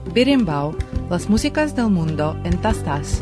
Berimbau, las músicas del mundo en tastas.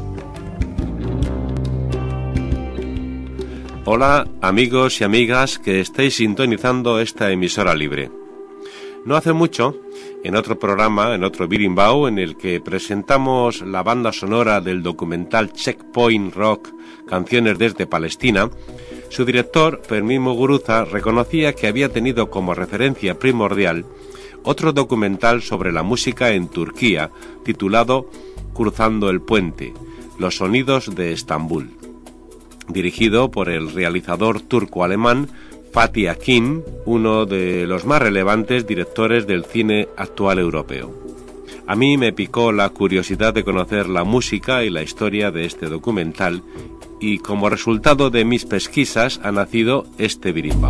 Hola amigos y amigas que estáis sintonizando esta emisora libre. No hace mucho, en otro programa, en otro Berimbau, en el que presentamos la banda sonora del documental Checkpoint Rock, Canciones desde Palestina, su director, Fermín Muguruza, reconocía que había tenido como referencia primordial otro documental sobre la música en Turquía, titulado Cruzando el Puente, los sonidos de Estambul, dirigido por el realizador turco-alemán Fatih Akin, uno de los más relevantes directores del cine actual europeo. A mí me picó la curiosidad de conocer la música y la historia de este documental, y como resultado de mis pesquisas ha nacido este Berimbau.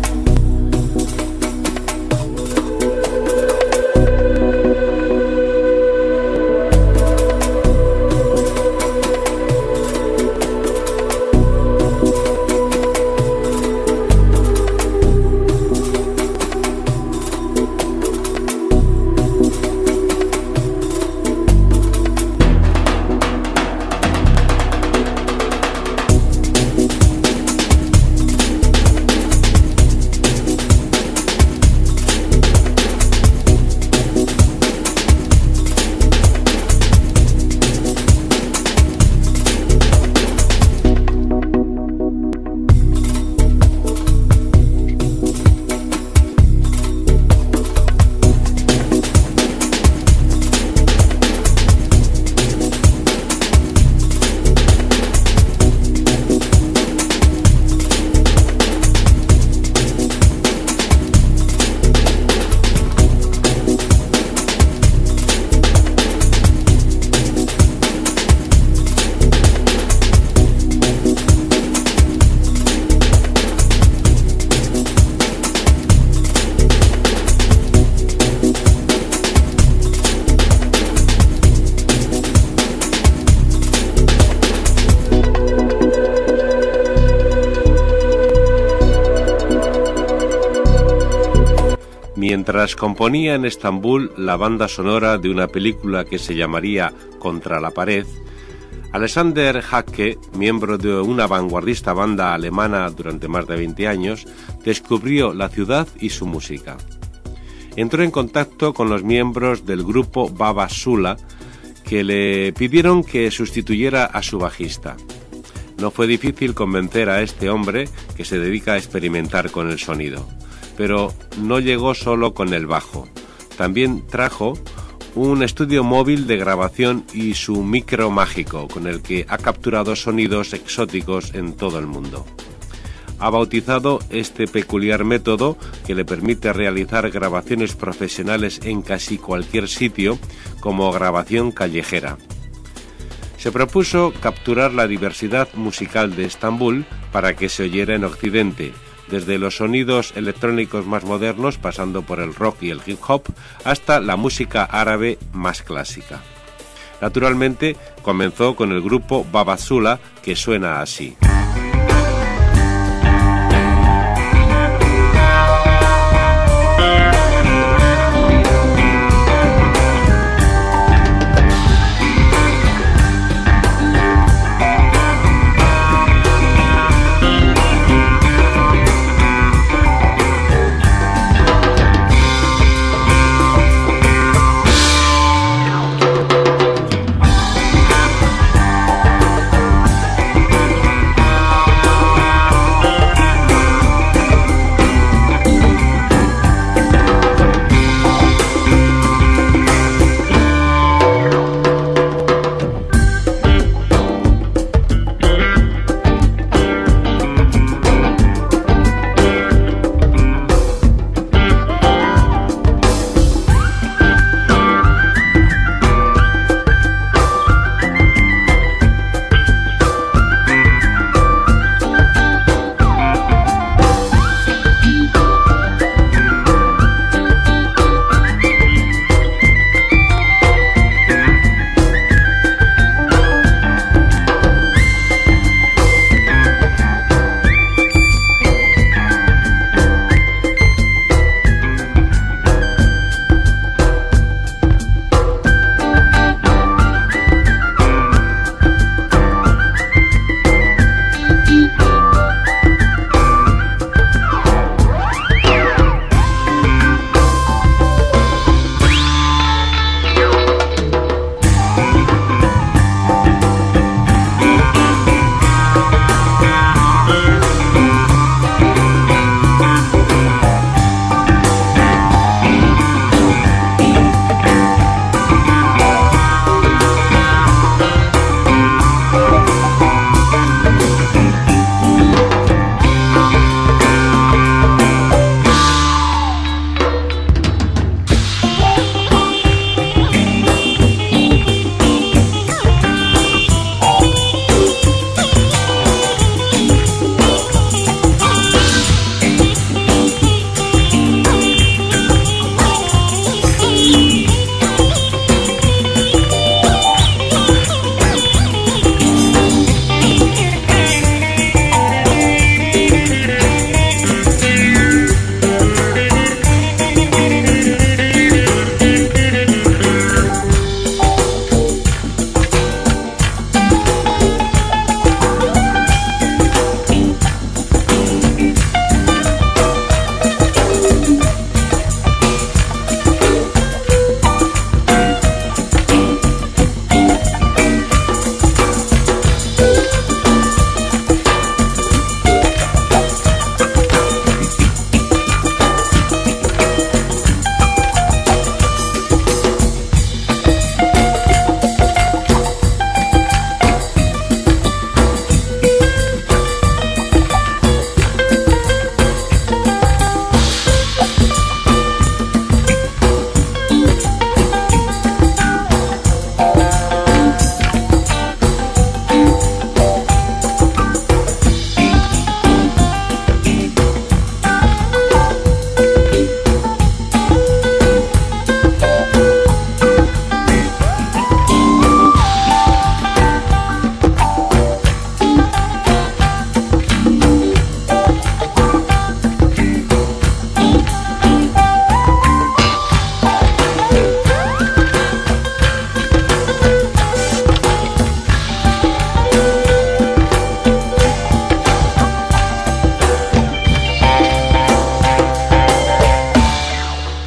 Mientras componía en Estambul la banda sonora de una película que se llamaría Contra la pared, Alexander Hacke, miembro de una vanguardista banda alemana durante más de 20 años, descubrió la ciudad y su música. Entró en contacto con los miembros del grupo Baba Sula, que le pidieron que sustituyera a su bajista. No fue difícil convencer a este hombre, que se dedica a experimentar con el sonido. Pero no llegó solo con el bajo. También trajo un estudio móvil de grabación y su micro mágico, con el que ha capturado sonidos exóticos en todo el mundo. Ha bautizado este peculiar método, que le permite realizar grabaciones profesionales en casi cualquier sitio, como grabación callejera. Se propuso capturar la diversidad musical de Estambul para que se oyera en Occidente, desde los sonidos electrónicos más modernos, pasando por el rock y el hip hop, hasta la música árabe más clásica. Naturalmente, comenzó con el grupo Baba Sula, que suena así.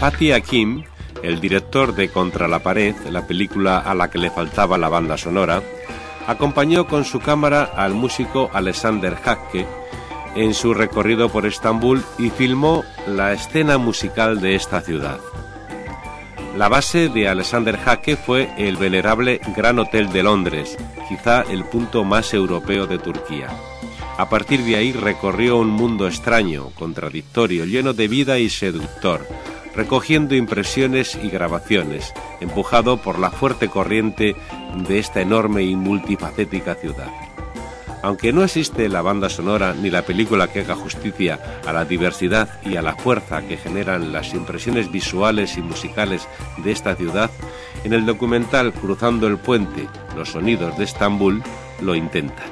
Fatih Akin, el director de Contra la pared, la película a la que le faltaba la banda sonora, acompañó con su cámara al músico Alexander Hakke en su recorrido por Estambul y filmó la escena musical de esta ciudad. La base de Alexander Hakke fue el venerable Gran Hotel de Londres, quizá el punto más europeo de Turquía. A partir de ahí recorrió un mundo extraño, contradictorio, lleno de vida y seductor, recogiendo impresiones y grabaciones, empujado por la fuerte corriente de esta enorme y multifacética ciudad. Aunque no existe la banda sonora ni la película que haga justicia a la diversidad y a la fuerza que generan las impresiones visuales y musicales de esta ciudad, en el documental Cruzando el Puente, los sonidos de Estambul, lo intentan.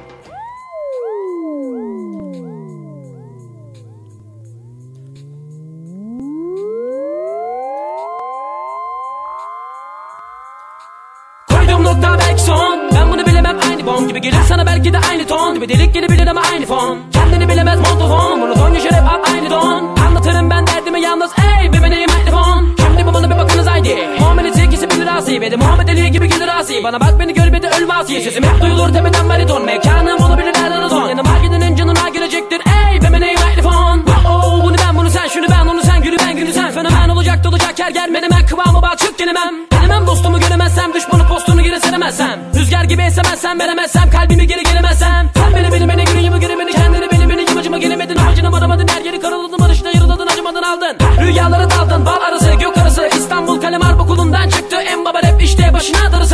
Gibi gelir sana belki de aynı ton gibi delik gelebilir ama aynı fon. Kendini bilemez montofon, monoton yaşar hep aynı don. Anlatırım ben derdimi yalnız ey bebeğim mikrofon. Şimdi bu bana bir bakınız haydi. Muamelesi ikisi bilir asi ve de Muhammed Ali gibi gelir asi. Bana bak beni gör bir de ölme asi. Sesim hep duyulur tepeden bariton. Mekanım olabilir nereden uzun. Yanıma gidenin canına gelecektir ey bebeğim mikrofon. Oh bunu ben bunu sen şunu ben onu sen gülü ben gülü sen. Fenomen olacak dolacak her yer menemen kıvamı bak çık gelemem. Denemem dostumu göremezsem düşmanı postunu geri seremezsem. Rüzgar gibi esemezsem veremezsem kalbimi geri gelemezsem. Sen beni güneyimi göremedin kendini beni yamacıma gelemedin. Amacını varamadın her yeri karaladın barışta yarıladın acımadın aldın. Rüyalara daldın bal arası gök arası İstanbul kalem harp okulundan çıktı en baba rap işte başına darısı.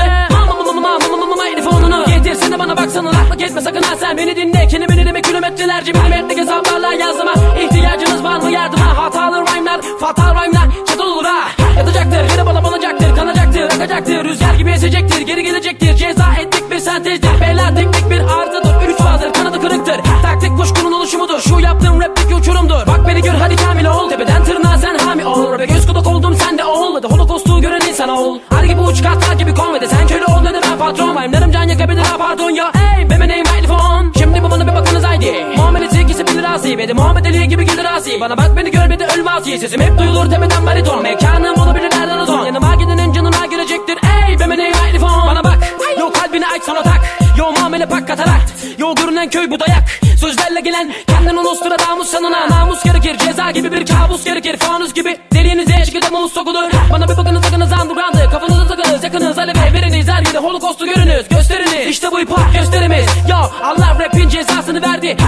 Telefonunu getirsene bana baksana laklık etme sakın ha sen beni dinle. Kelimelerimi kilometrelerce milimetrik hesaplarla yazdıma. İhtiyacınız var mı yardıma hatalı rhyme'lar fatal rhyme'lar çatal olur ha. Yatacaktır yere balabanacaktır kanacaktır akacaktır rüzgar gibi esecektir geri gelecektir ceza ettik bir sentezdir beyler teknik bir arızadır üç fazdır kanadı kırıktır taktik kuşkunun oluşumudur şu yaptığım rapteki uçurumdur bak beni gör hadi kamil ol tepeden tırnağa sen hami ol rap'e göz kulak oldum sen de olmadı holokostu gören insan ol her gibi uç kartlar gibi konvede sen köle ol dedi ben patron rhyme'larım can yakabilir ha pardon ya ey benim mikrofon şimdi bu bana bir bakınız haydi muamelesi ikisi bilir asi ve de Muhammed Ali gibi gelir asi bana bak beni gör bir de ölme asi sesim hep duyulur tepeden bariton mekanım olabilir nereden uzun yanıma gidenin canına gelecektir ey benim mikrofon bana bak yo kalbini aç sonra tak yo muamele pak katarakt yo görünen köy bu dayak sözlerle gelen kendin Nostradamus sanına namus gerekir ceza gibi bir kabus gerekir fanus gibi deliğinize şekilde muz sokulur bana bir bakınız sakınız underground'ı kafanızı takınız yakınız aleve veriniz her yerde holokostu görünüz gösteriniz işte bu hip hop gösterimiz yo Allah rapin cezasını verdi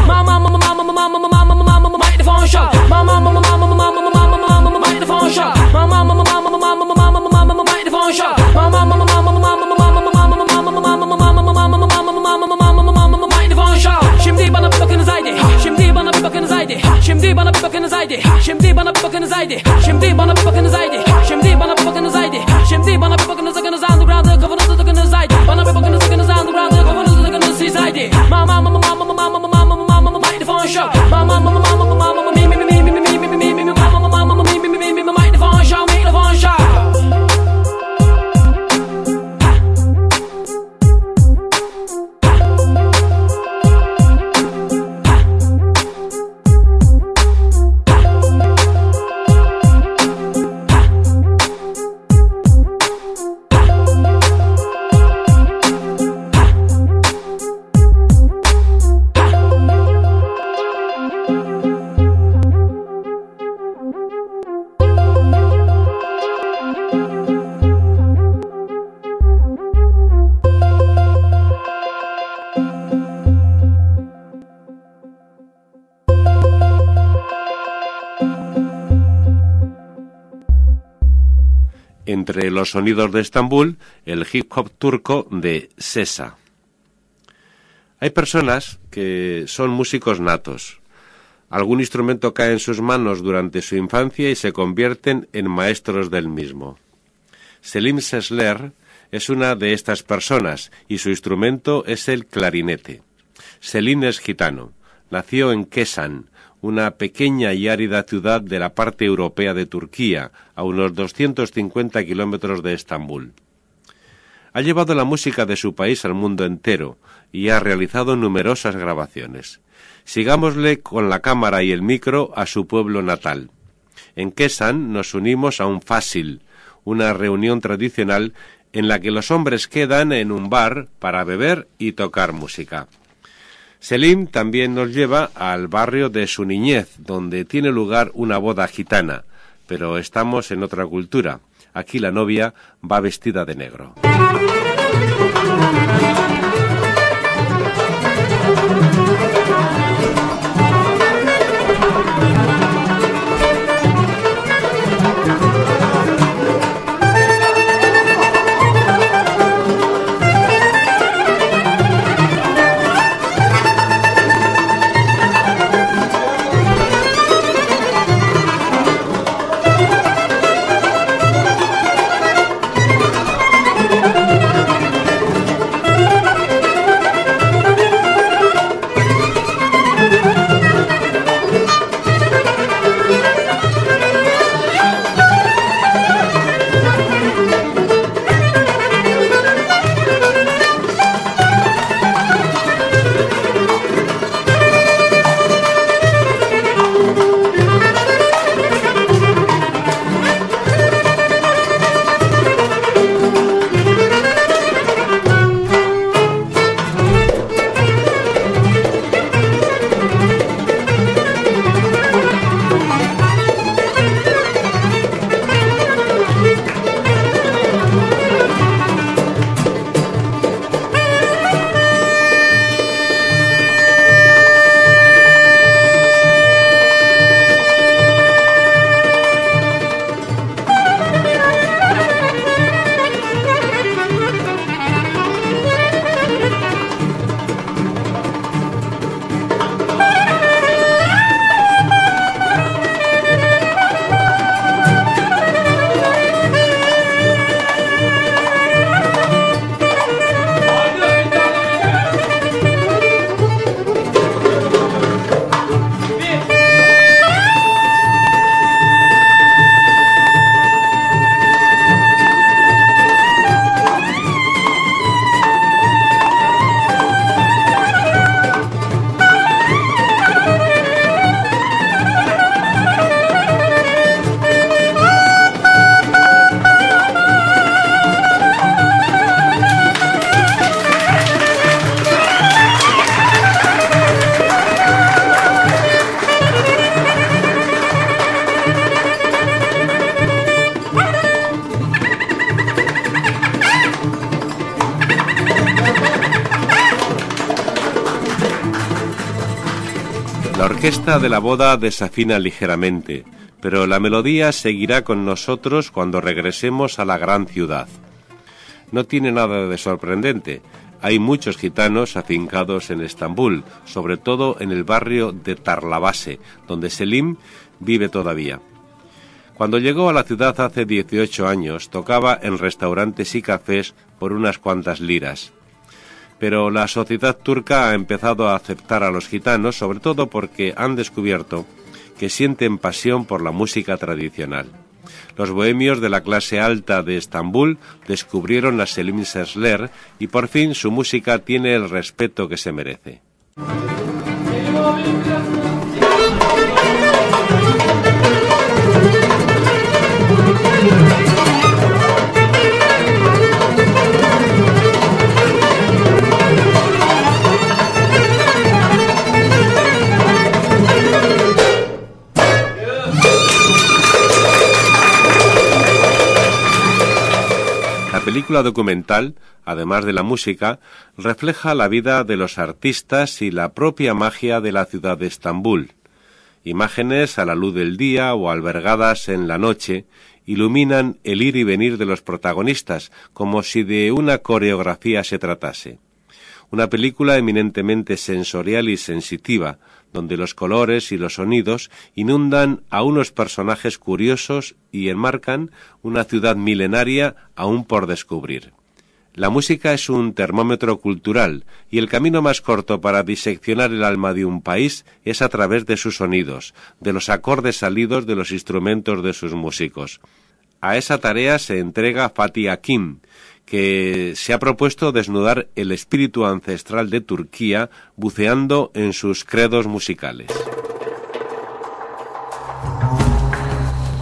mikrofon shot mikrofon shot mikrofon shot Şimdi bana bir bakınız haydi Şimdi bana bir bakınız haydi Şimdi bana bir bakınız haydi Şimdi bana bir bakınız haydi Şimdi bana bir bakınız haydi Şimdi bana bir bakınız haydi Şimdi bana bir bakınız sakınız underground'ı kafanızı takınız haydi Bana bir bakınız sakınız underground'ı kafanızı takınız siz haydi Mikrofon shot Mikrofon shot Entre los sonidos de Estambul, el hip hop turco de Sesa. Hay personas que son músicos natos. Algún instrumento cae en sus manos durante su infancia y se convierten en maestros del mismo. Selim Sesler es una de estas personas y su instrumento es el clarinete. Selim es gitano. Nació en Kesan, una pequeña y árida ciudad de la parte europea de Turquía, a unos 250 kilómetros de Estambul. Ha llevado la música de su país al mundo entero y ha realizado numerosas grabaciones. Sigámosle con la cámara y el micro a su pueblo natal. En Kesan nos unimos a un fasil, una reunión tradicional en la que los hombres quedan en un bar para beber y tocar música. Selim también nos lleva al barrio de su niñez, donde tiene lugar una boda gitana, pero estamos en otra cultura. Aquí la novia va vestida de negro. La orquesta de la boda desafina ligeramente, pero la melodía seguirá con nosotros cuando regresemos a la gran ciudad. No tiene nada de sorprendente. Hay muchos gitanos afincados en Estambul, sobre todo en el barrio de Tarlavase, donde Selim vive todavía. Cuando llegó a la ciudad hace 18 años, tocaba en restaurantes y cafés por unas cuantas liras. Pero la sociedad turca ha empezado a aceptar a los gitanos, sobre todo porque han descubierto que sienten pasión por la música tradicional. Los bohemios de la clase alta de Estambul descubrieron a Selim Sesler y por fin su música tiene el respeto que se merece. La película documental, además de la música, refleja la vida de los artistas y la propia magia de la ciudad de Estambul. Imágenes a la luz del día o albergadas en la noche iluminan el ir y venir de los protagonistas, como si de una coreografía se tratase. Una película eminentemente sensorial y sensitiva, donde los colores y los sonidos inundan a unos personajes curiosos y enmarcan una ciudad milenaria aún por descubrir. La música es un termómetro cultural y el camino más corto para diseccionar el alma de un país es a través de sus sonidos, de los acordes salidos de los instrumentos de sus músicos. A esa tarea se entrega Fatih Akin, que se ha propuesto desnudar el espíritu ancestral de Turquía buceando en sus credos musicales.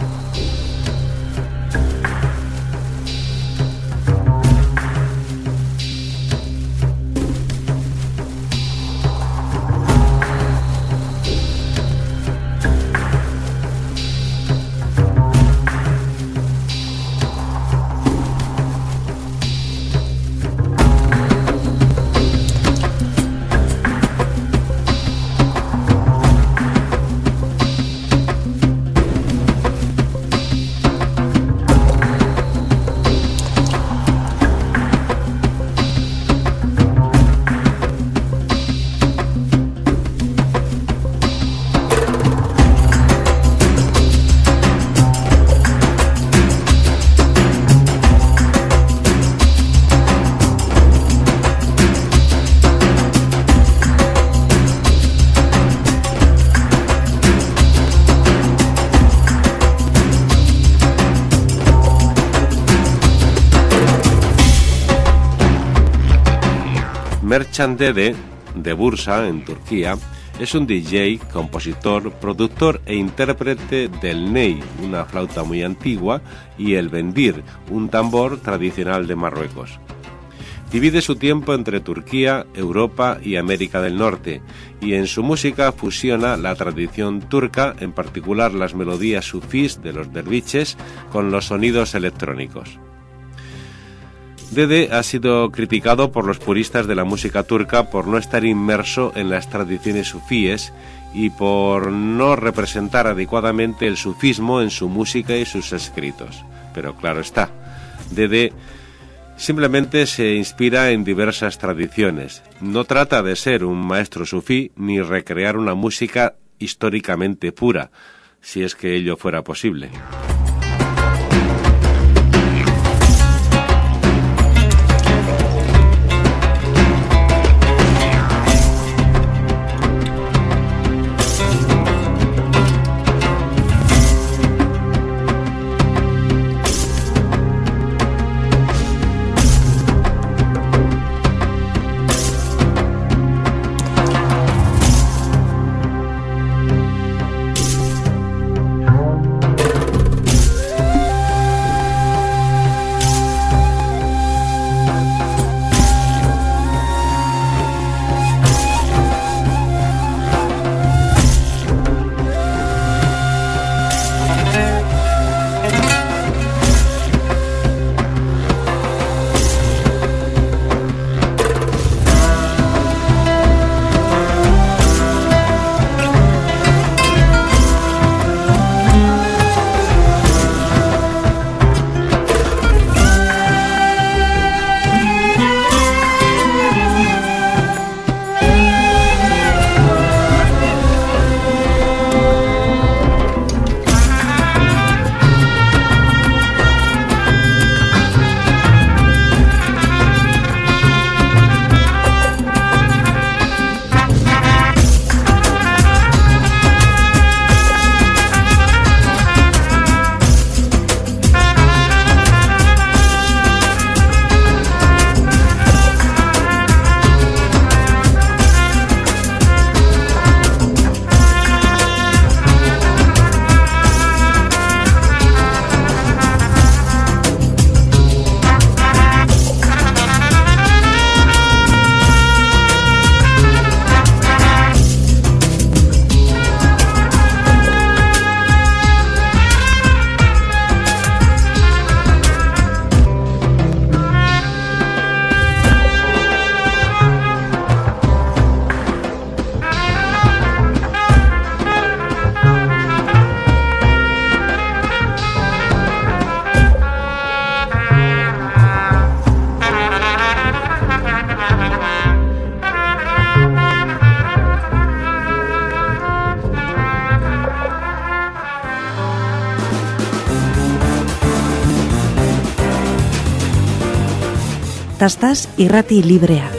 Merchant Dede, de Bursa, en Turquía, es un DJ, compositor, productor e intérprete del ney, una flauta muy antigua, y el bendir, un tambor tradicional de Marruecos. Divide su tiempo entre Turquía, Europa y América del Norte, y en su música fusiona la tradición turca, en particular las melodías sufís de los derviches, con los sonidos electrónicos. Dede ha sido criticado por los puristas de la música turca por no estar inmerso en las tradiciones sufíes y por no representar adecuadamente el sufismo en su música y sus escritos. Pero claro está, Dede simplemente se inspira en diversas tradiciones. No trata de ser un maestro sufí ni recrear una música históricamente pura, si es que ello fuera posible. Tastaz irrati librea.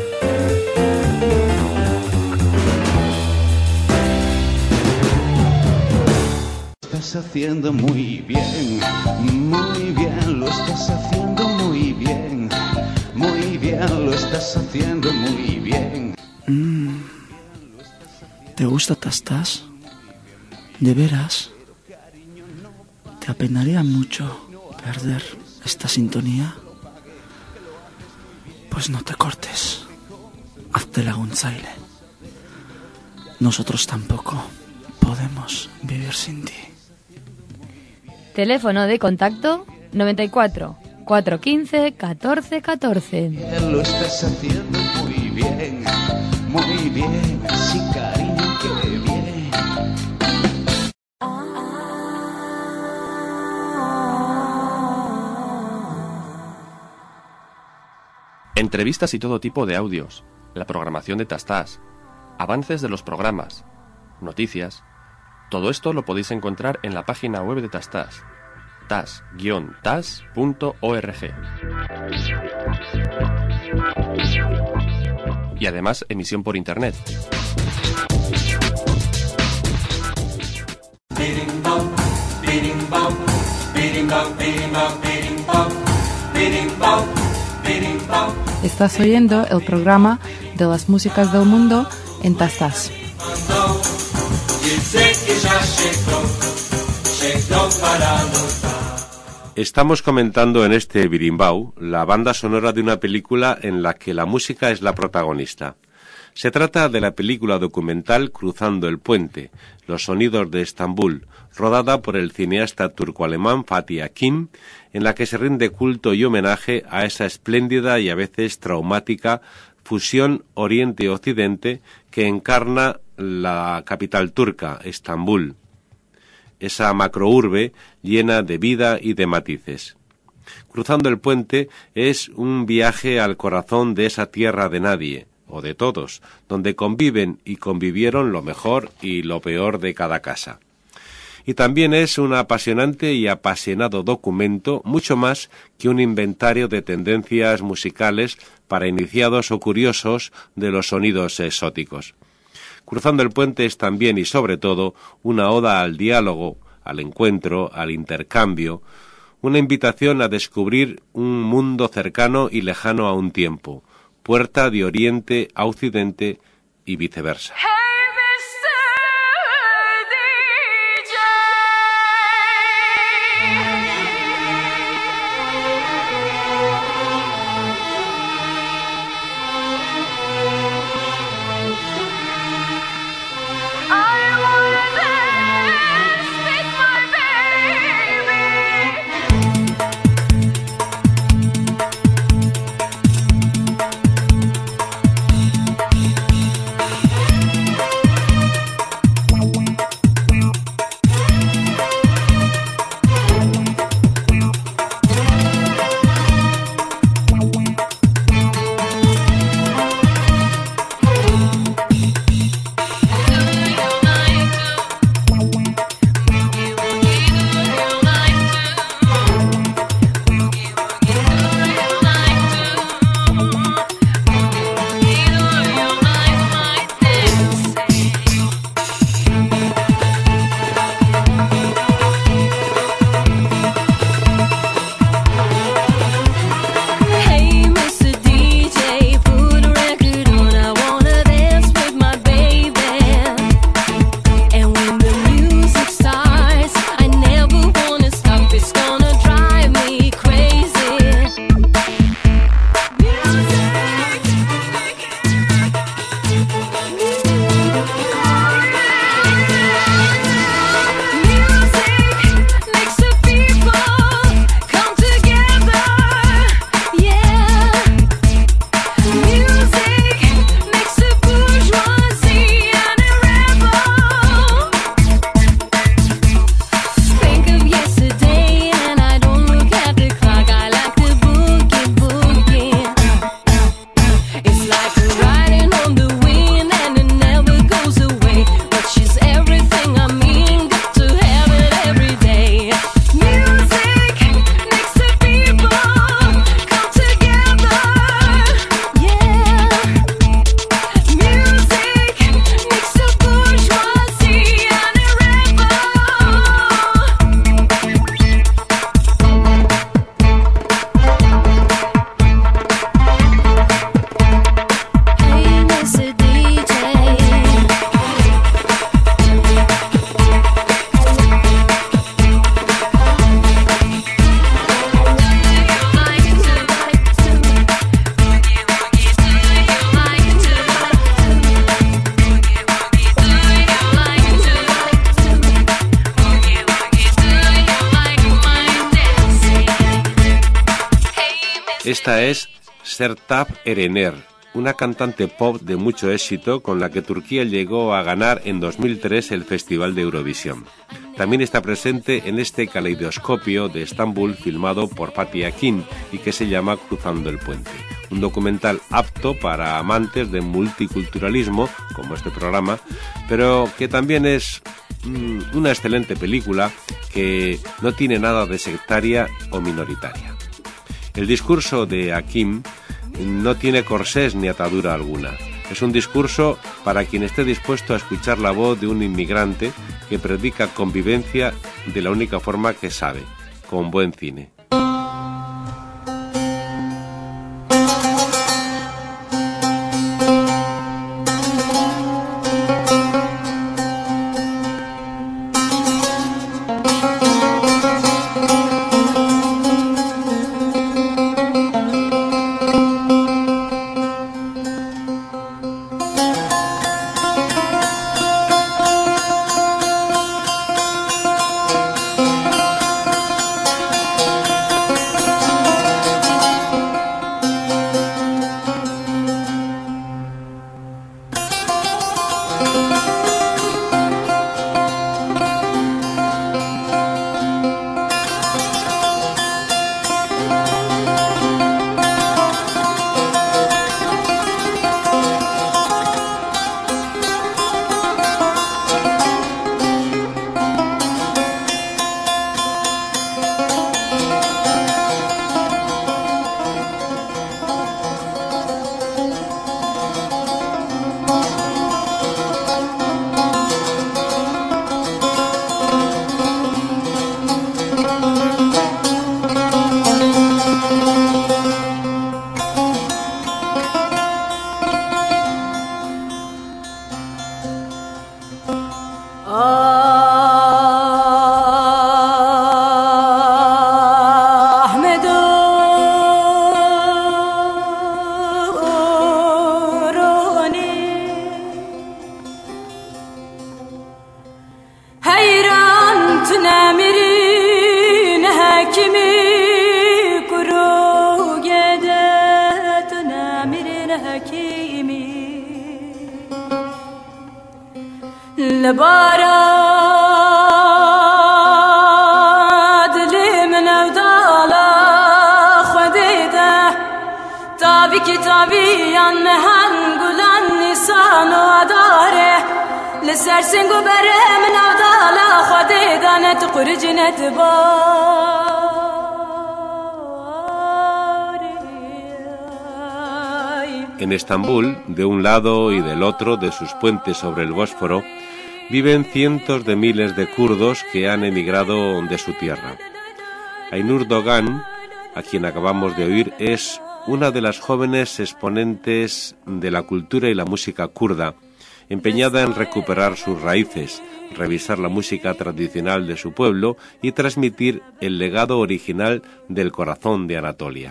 Estás haciendo muy bien, lo estás haciendo muy bien, lo estás haciendo muy bien. ¿Te gusta Tastaz? ¿De veras? ¿Te apenaría mucho perder esta sintonía? Pues no te cortes. Hazte laguntzaile. Nosotros tampoco podemos vivir sin ti. Teléfono de contacto 94 415 14 14. Lo estás haciendo muy bien, sí cariño, qué bien. Entrevistas y todo tipo de audios, la programación de Tastaz, avances de los programas, noticias. Todo esto lo podéis encontrar en la página web de Tastaz, tas-tas.org. Y además emisión por internet. Estás oyendo el programa de las músicas del mundo en Tastas. Estamos comentando en este Birimbau la banda sonora de una película en la que la música es la protagonista. Se trata de la película documental Cruzando el Puente, los sonidos de Estambul, rodada por el cineasta turco-alemán Fatih Akin, en la que se rinde culto y homenaje a esa espléndida y a veces traumática fusión Oriente-Occidente que encarna la capital turca, Estambul, esa macrourbe llena de vida y de matices. Cruzando el Puente es un viaje al corazón de esa tierra de nadie, o de todos, donde conviven y convivieron lo mejor y lo peor de cada casa. Y también es un apasionante y apasionado documento, mucho más que un inventario de tendencias musicales para iniciados o curiosos de los sonidos exóticos. Cruzando el Puente es también y sobre todo una oda al diálogo, al encuentro, al intercambio, una invitación a descubrir un mundo cercano y lejano a un tiempo, puerta de Oriente a Occidente y viceversa. Esta es Sertab Erener, una cantante pop de mucho éxito con la que Turquía llegó a ganar en 2003 el Festival de Eurovisión. También está presente en este caleidoscopio de Estambul filmado por Fatih Akin y que se llama Cruzando el Puente, un documental apto para amantes del multiculturalismo, como este programa, pero que también es una excelente película que no tiene nada de sectaria o minoritaria. El discurso de Akin no tiene corsés ni atadura alguna. Es un discurso para quien esté dispuesto a escuchar la voz de un inmigrante que predica convivencia de la única forma que sabe, con buen cine. تنامرين حكيمي كرو جدا تنامرين حكيمي لباراد لي من أودالا خديده تابي كتابي ينهن قلن نسان وداره لسر سنگو بره من أودالا خديده نتقرج نتباري. En Estambul, de un lado y del otro de sus puentes sobre el Bósforo, viven cientos de miles de kurdos que han emigrado de su tierra. Aynur Doğan, a quien acabamos de oír, es una de las jóvenes exponentes de la cultura y la música kurda, empeñada en recuperar sus raíces, revisar la música tradicional de su pueblo y transmitir el legado original del corazón de Anatolia.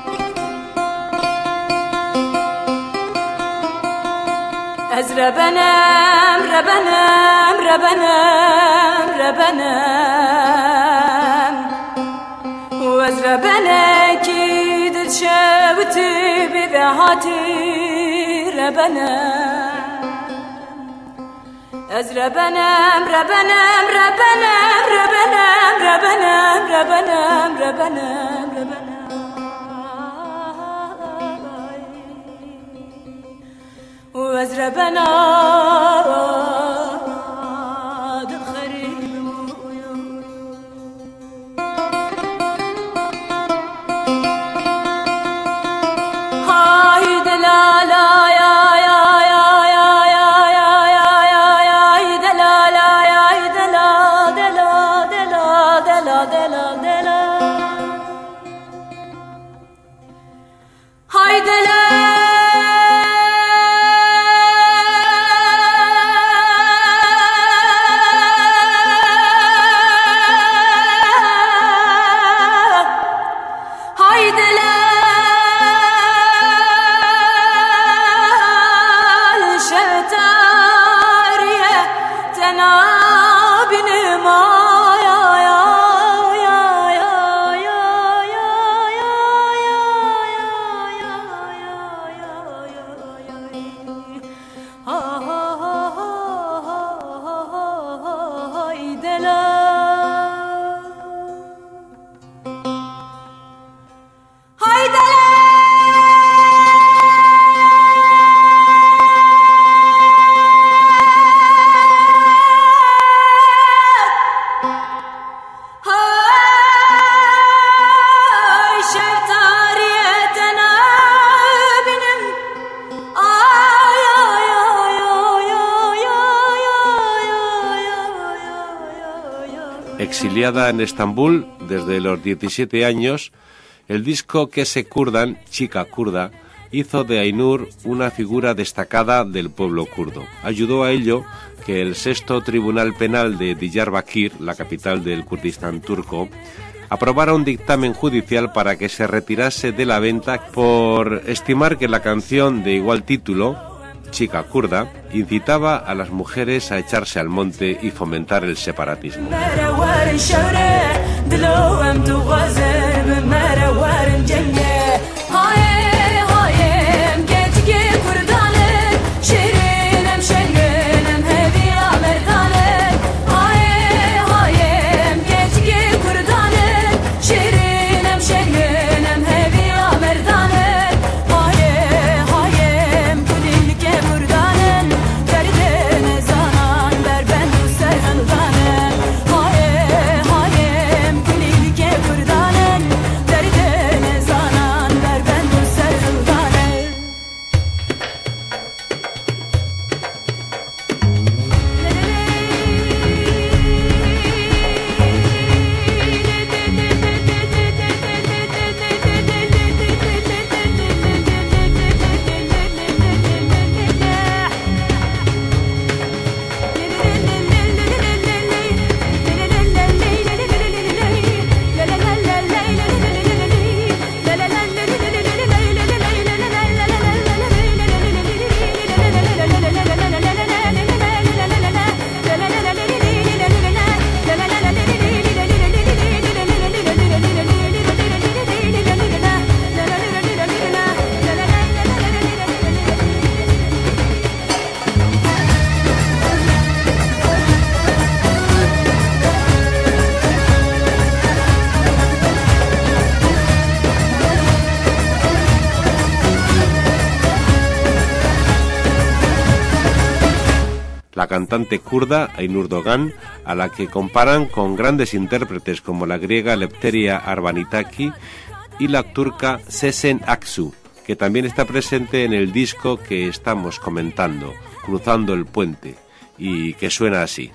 ربنم ربنم ربنم ربنم وز ربنکی دل شوتی بدهاتی ربنم از ربنم ربنم ربنم ربنم ربنم ربنم ربنم ربنم وازربنا دخري هاي دلالا يا يا يا يا يا يا يا يا يا دلالا يا دلا دلا دلا دلا دلا دلا هاي دلا Exiliada en Estambul desde los 17 años, el disco Kese Kurdan, Chica Kurda, hizo de Aynur una figura destacada del pueblo kurdo. Ayudó a ello que el sexto Tribunal Penal de Diyarbakir, la capital del Kurdistán turco, aprobara un dictamen judicial para que se retirase de la venta por estimar que la canción de igual título, Chica Kurda, incitaba a las mujeres a echarse al monte y fomentar el separatismo. Kurdanım cantante kurda Aynur Doğan, a la que comparan con grandes intérpretes como la griega Eleftheria Arvanitaki y la turca Sezen Aksu, que también está presente en el disco que estamos comentando, Cruzando el Puente, y que suena así.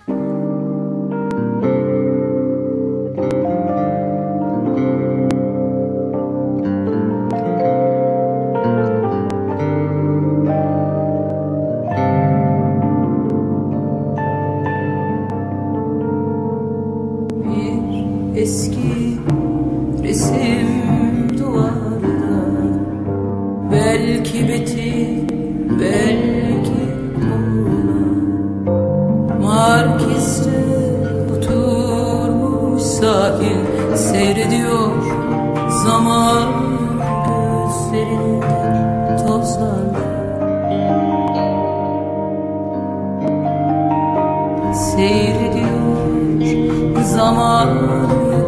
Eski resim duvarda, belki biti, belki ona. Markiste oturmuş sahil seyrediyor zaman gözlerinde tozlarla. Seyrediyor zaman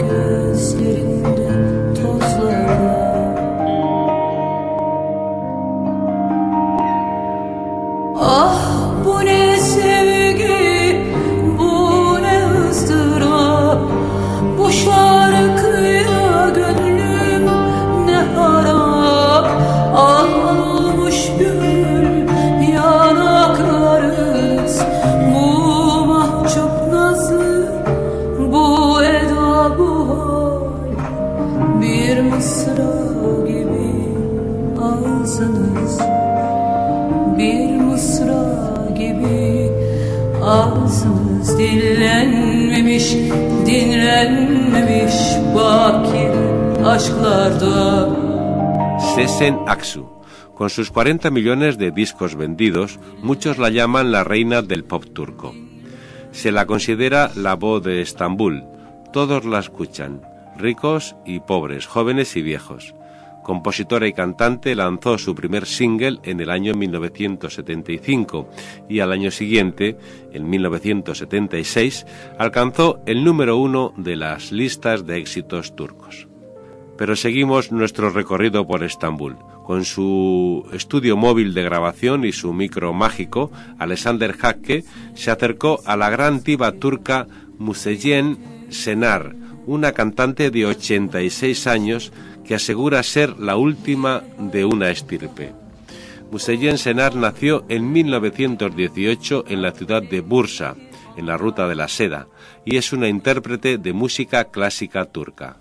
ağzımız dinlenmemiş, dinlenmemiş bakir aşklarda. Sezen Aksu. Con sus 40 millones de discos vendidos, muchos la llaman la reina del pop turco. Se la considera la voz de Estambul. Todos la escuchan, ricos y pobres, jóvenes y viejos. Compositora y cantante, lanzó su primer single en el año 1975 y al año siguiente, en 1976, alcanzó el número 1 de las listas de éxitos turcos. Pero seguimos nuestro recorrido por Estambul. Con su estudio móvil de grabación y su micro mágico, Alexander Hakke se acercó a la gran diva turca Müzeyyen Senar, una cantante de 86 años que asegura ser la última de una estirpe. Müzeyyen Senar nació en 1918 en la ciudad de Bursa, en la Ruta de la Seda, y es una intérprete de música clásica turca.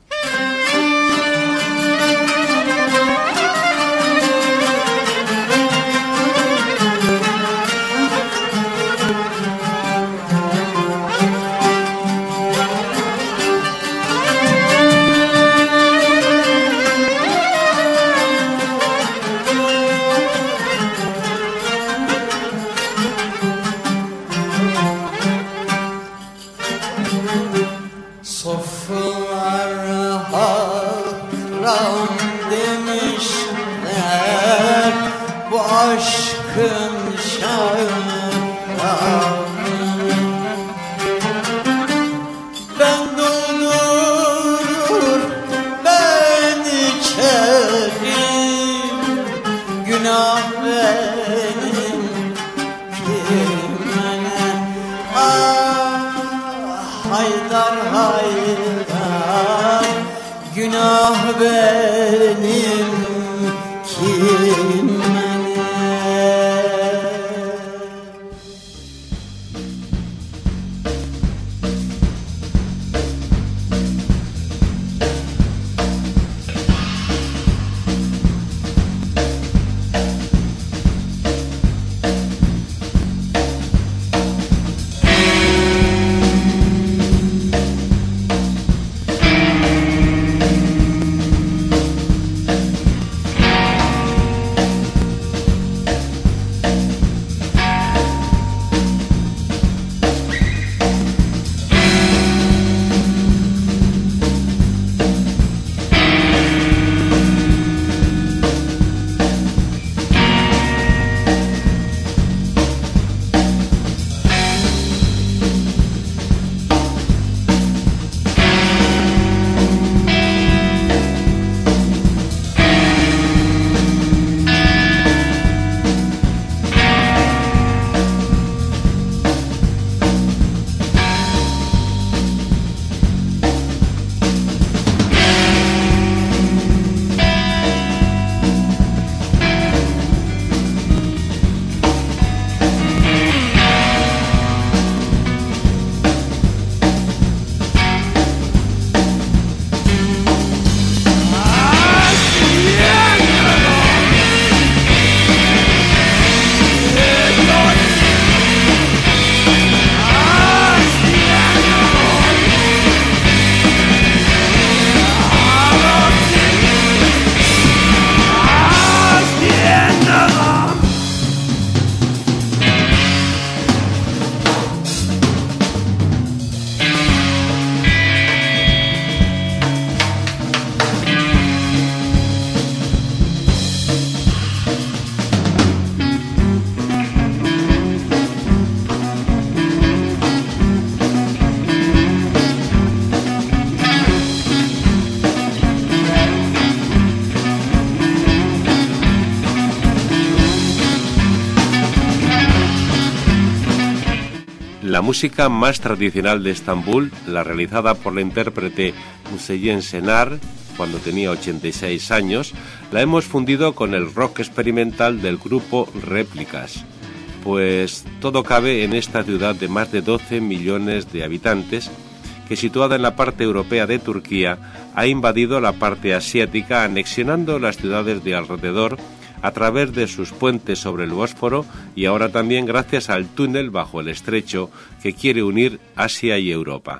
La música más tradicional de Estambul, la realizada por la intérprete Müzeyyen Senar, cuando tenía 86 años, la hemos fundido con el rock experimental del grupo Réplicas. Pues todo cabe en esta ciudad de más de 12 millones de habitantes, que situada en la parte europea de Turquía, ha invadido la parte asiática, anexionando las ciudades de alrededor a través de sus puentes sobre el Bósforo y ahora también gracias al túnel bajo el estrecho que quiere unir Asia y Europa.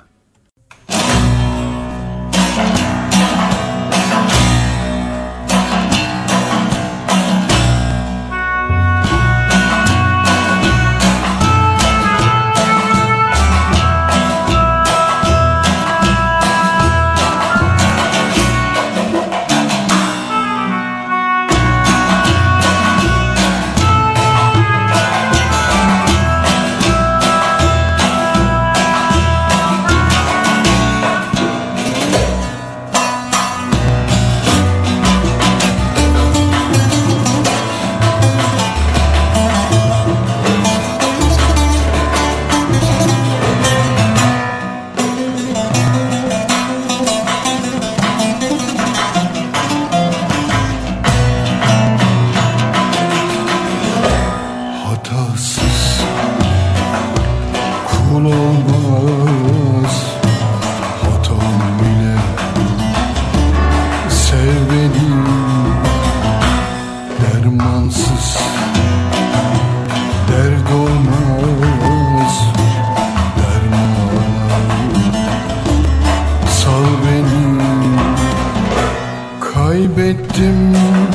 Kaybettim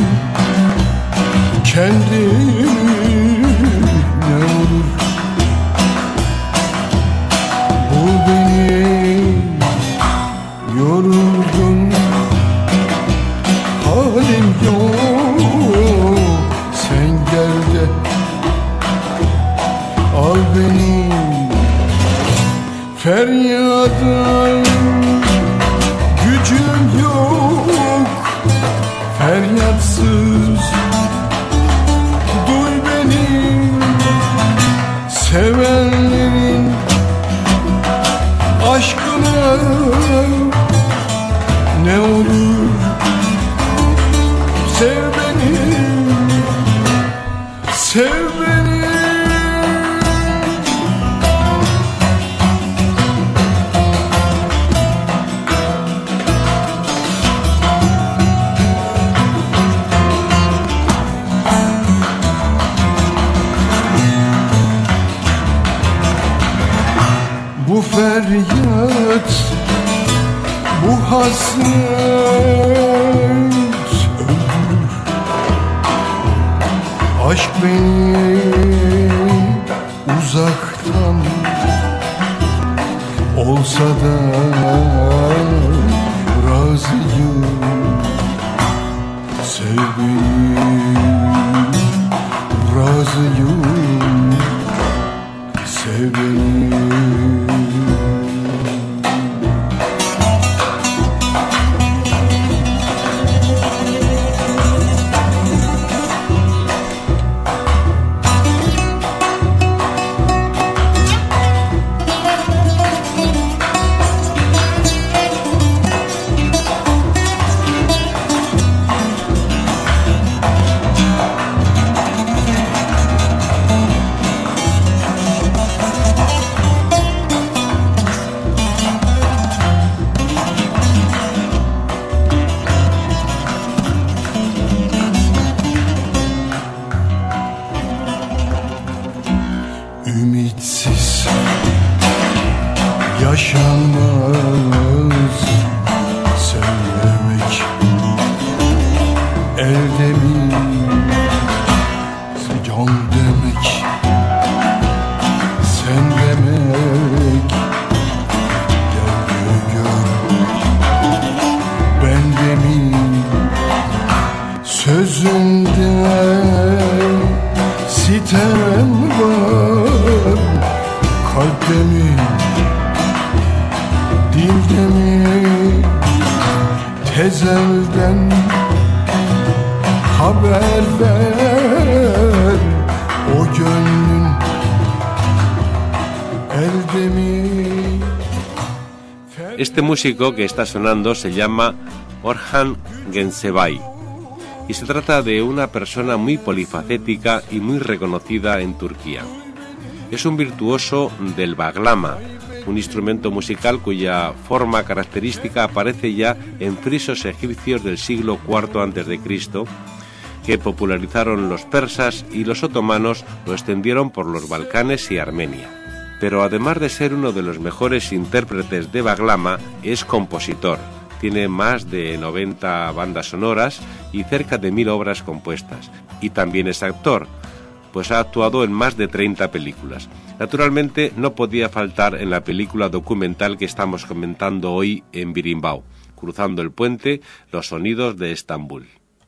kendimi, ne olur bul beni, yoruldum, halim yok, sen gel de al beni, feryadım gücüm yok, feryatsız duy beni, sevenlerin aşkına ne olur sev beni, sev beni. Bu feryat, bu hasret öldürür. Aşk beni uzaktan olsa da razıyım. Sev beni, razıyım. Sev beni. Ümitsiz yaşanmaz, sevmek elde mi, can demek, sen demek, gel gör, ben de mi, sözünde sitem var, kalpte mi, dilde mi, tezelden haber ver, o gönlün el Este músico que está sonando se llama Orhan Gencebay y se trata de una persona muy polifacética y muy reconocida en Turquía. Es un virtuoso del baglama, un instrumento musical cuya forma característica aparece ya en frisos egipcios del siglo IV a.C., que popularizaron los persas, y los otomanos lo extendieron por los Balcanes y Armenia. Pero además de ser uno de los mejores intérpretes de baglama, es compositor. Tiene más de 90 bandas sonoras y cerca de 1000 obras compuestas. Y también es actor, pues ha actuado en más de 30 películas. Naturalmente no podía faltar en la película documental que estamos comentando hoy en Birimbao, Cruzando el puente, los sonidos de Estambul.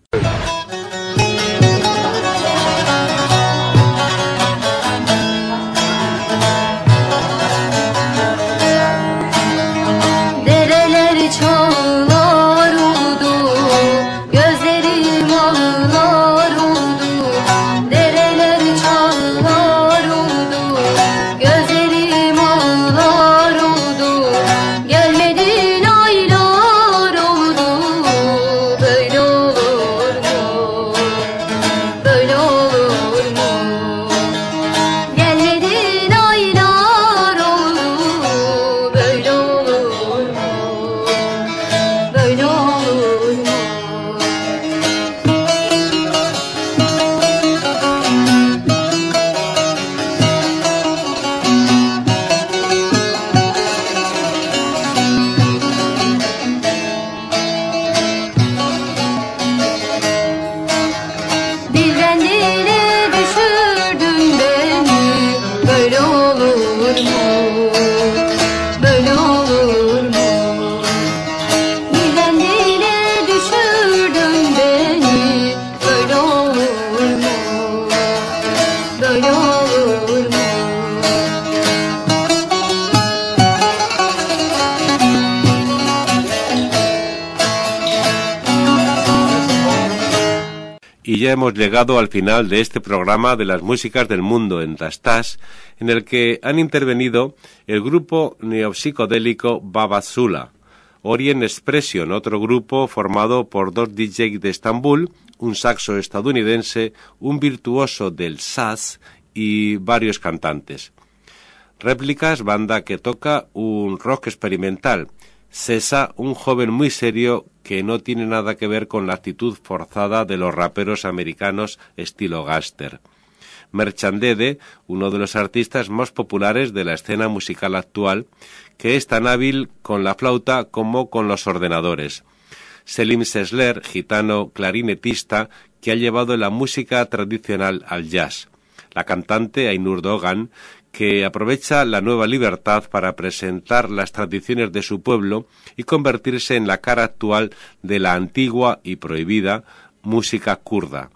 Y ya hemos llegado al final de este programa de las músicas del mundo en Tastás, en el que han intervenido el grupo neopsicodélico Babazula, Orient Expression, otro grupo formado por 2 DJs de Estambul, un saxo estadounidense, un virtuoso del saz y varios cantantes. Réplicas, banda que toca un rock experimental. Sesa, un joven muy serio que no tiene nada que ver con la actitud forzada de los raperos americanos estilo gángster. Merchandede, uno de los artistas más populares de la escena musical actual, que es tan hábil con la flauta como con los ordenadores. Selim Sesler, gitano clarinetista, que ha llevado la música tradicional al jazz. La cantante Ainur Doğan, que aprovecha la nueva libertad para presentar las tradiciones de su pueblo y convertirse en la cara actual de la antigua y prohibida música kurda.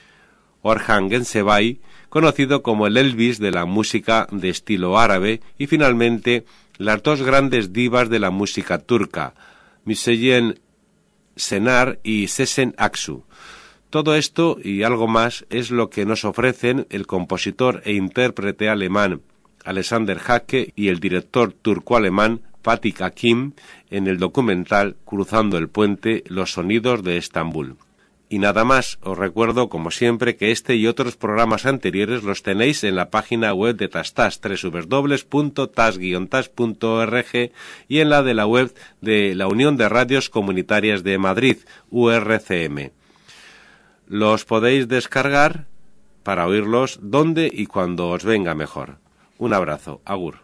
Orhan Gencebay, conocido como el Elvis de la música de estilo árabe, y finalmente las 2 grandes divas de la música turca, Müzeyyen Senar y Sezen Aksu. Todo esto y algo más es lo que nos ofrecen el compositor e intérprete alemán Alexander Hacke y el director turco-alemán Fatih Akin en el documental Cruzando el puente, los sonidos de Estambul. Y nada más, os recuerdo como siempre que este y otros programas anteriores los tenéis en la página web de Tastás, www.tas-tas.org, y en la de la web de la Unión de Radios Comunitarias de Madrid, URCM. Los podéis descargar para oírlos donde y cuando os venga mejor. Un abrazo. Agur.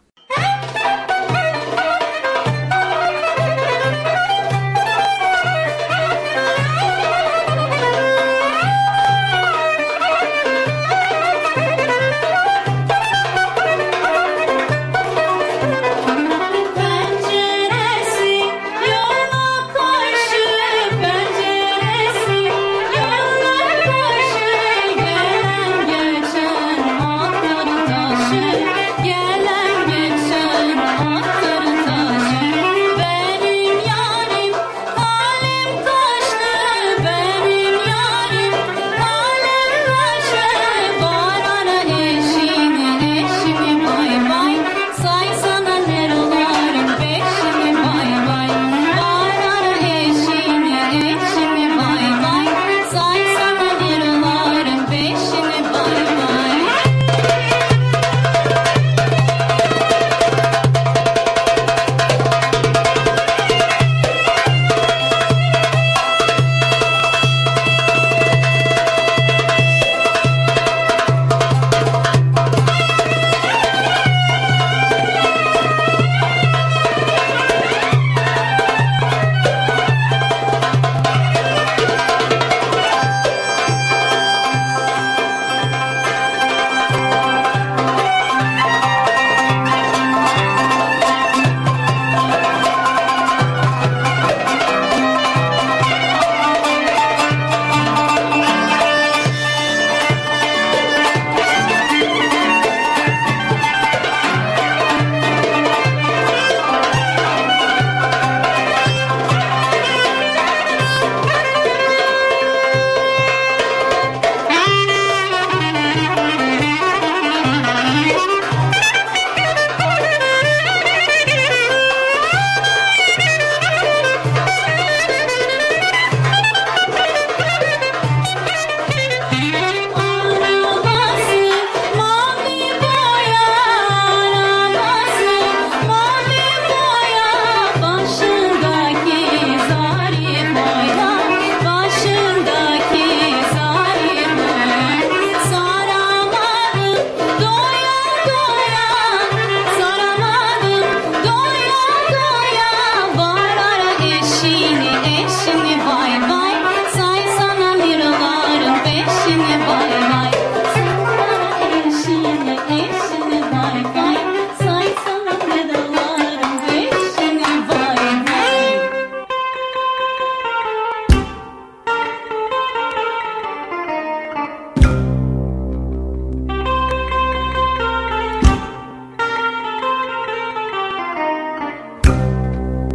Gelen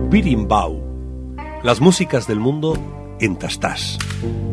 Birimbau. Las músicas del mundo en Tastás.